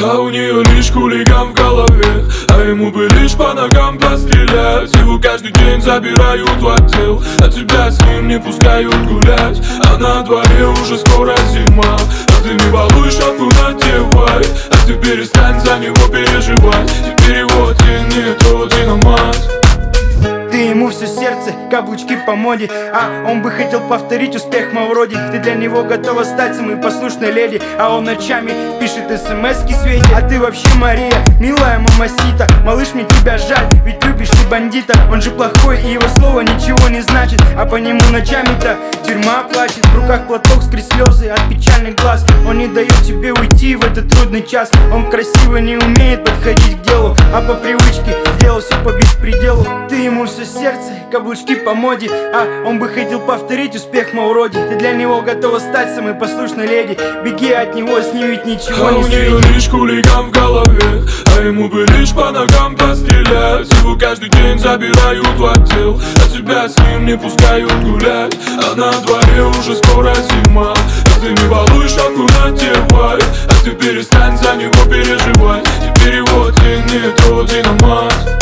А у нее лишь хулиган в голове, а ему бы лишь по ногам пострелять. Его каждый день забирают в отдел, а тебя с ним не пускают гулять. А на дворе уже скоро зима, а ты не балуй, шапку надевай. А ты перестань за него переживать, теперь его день не тот динамат. Ты ему все сердце, каблучки по моде, а он бы хотел повторить успех Мавроди. Ты для него готова стать самой послушной леди, а он ночами пишет смс-ки Свете. А ты вообще Мария, милая мамасита. Малыш, мне тебя жаль, ведь любишь ты бандита. Он же плохой и его слово ничего не значит, а по нему ночами-то тюрьма плачет. В руках платок скрыть слезы от печальных глаз. Он не дает тебе уйти в этот трудный час. Он красиво не умеет подходить к делу, а по привычке сделал все по беспределу. Ты ему все сердце, каблучки по моде, а он бы хотел повторить успех Мавроди. Ты для него готова стать самой послушной леди. Беги от него, с ним ведь ничего не светит. А у нее лишь хулиган в голове, а ему бы лишь по ногам пострелять. Его каждый день забирают в отдел, а тебя с ним не пускают гулять. А на дворе уже скоро зима, а ты не балуй, шапку надевай. А ты перестань за него переживать, теперь его день не тот динамат.